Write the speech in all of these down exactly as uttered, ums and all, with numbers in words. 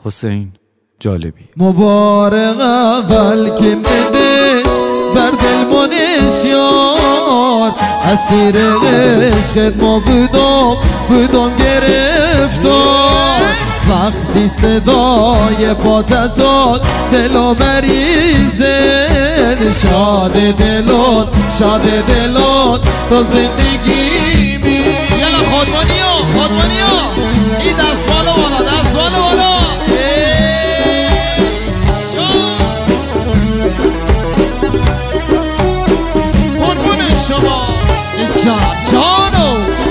حسین جالبی. مبارک اول که ندش بر دل منش یار، اسیر عشقت ما بودم بودم گرفتار. وقتی صدای پاتت داد دلو مریزه، شاد دلون شاد دلون تو زندگی می. یلا خودمانی ها خودمانی ها این دستوال بالا دستوال بالا. قربون شما جان جانو.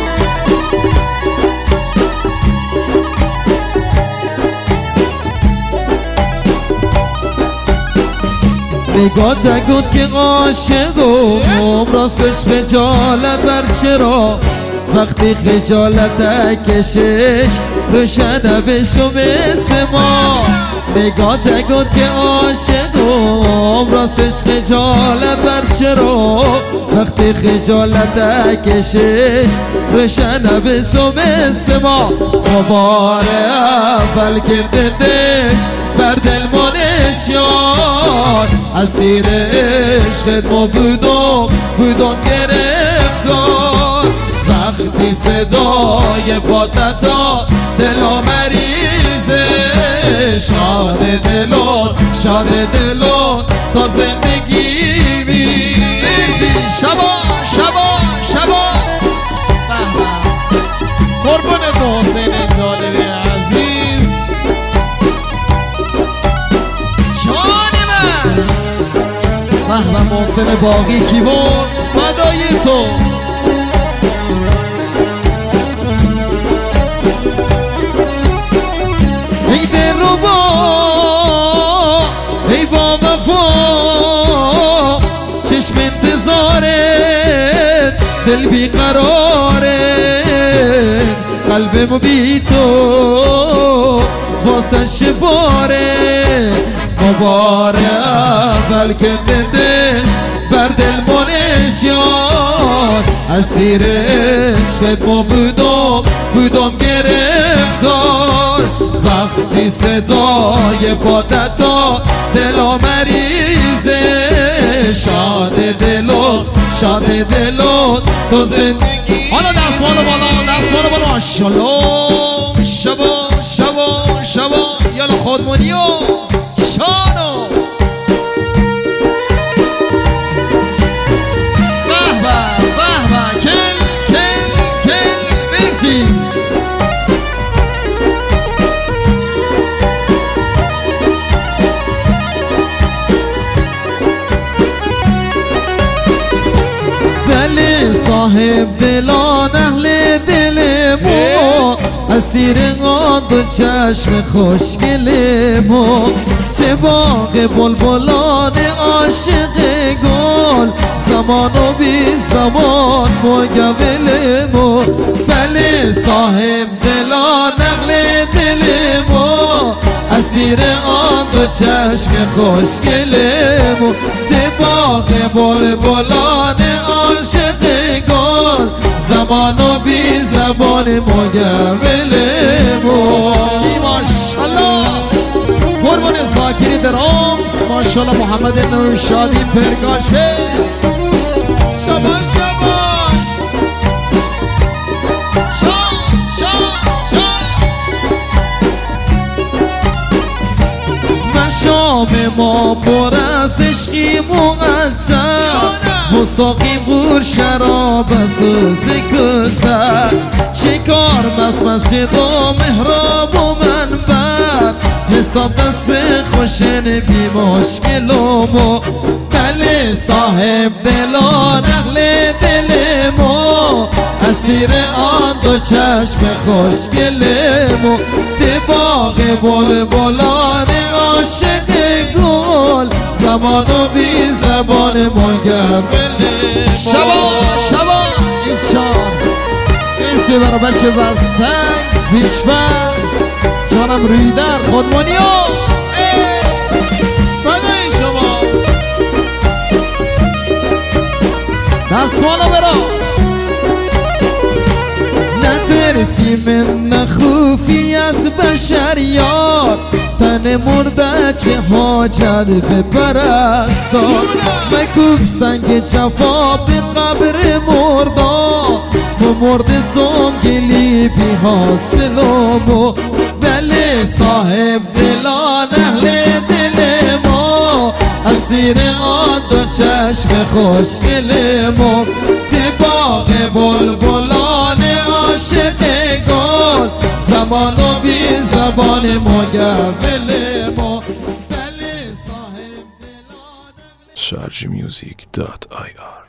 نگاه گفت که عاشقم راستش خجالت بر چرا، وقتی خجالت کشش روشنه بشو مثل ما. نگاه گفت که عاشقم راستش خجالت بر چرا، وقتی خجالت کشش روشنه بشو مثل ما. مبار اول که ددش بر دل منش یار، اسیر عشقت ما بودم بودم گرفتار. وقتی صدای پاتت داد دلو مریزه، شاد دلون شاد دلون تا زندگی میزی. شبا شبا شبا قربون تو حسین جالبی عزیز جانی من. به به محسن باقی کیبورد فدای تو. ای دلربا ای با وفا، چشم انتظاره دل بیقراره، قلبم بی تو واسه شباره. مبار اول که ددش بر دل منش یار، اسیر عشقت ما بودم بودم گرفتار. وقتی صدای پاتت داد دلو مریزه، شاد دلون شاد دلون تو زندگی. حالا دستمال بالا دستمال بالا. شلوم شبا شبا شبا یالا خودمونی و شانو. به به به به کل کل کل برسی. بله صاحب دلان اهل دل ما، اسیر آن دو چشم خوشگل ما. چه باغ بلبلان عاشق گل، زمان و بی زمان مقابل ما. بله صاحب دلان اهل دل ما، اسیر آن دو چشم خوشگل ما. ده باغ بلبلان عاشق گل، زمان و بی زبان مقابل ما. ماشالله قربان زاکری درامز، ماشالله محمد نورشادی پرگاشه. شباش شباش شام شام شام. و شام ما پر از عشقی مقطع، مساقی بور شراب از کسر. شکار مست مسجد و محراب و منبر، حساب دست خوشن بی مشکل و ما. بله صاحب دلان اهل دل ما، اسیر آن دو چشم خوشگل ما. ده باغ بلبلان عاشق گل، زمان و بی زبان مقابل ما. شبا شبا این چار مرسی برا بچه بستن پیشبر جانم روی در خودمانی ها. فدای شما دستمالا برا. ندرسی من نخوفی از بشریات، جان مرده چه حاجت به پرستان مکوب سنگ جفا به قبر مردا و مرد زنگلی بی حاصلمو بله صاحب دلان اهل دل ما اسیر آن دو چشم خوشگل ما به باغ بلبلان عاشقگان زمان و بی زبان مگربل ما بله صاحب دلان شارژ میوزیک دات آی آر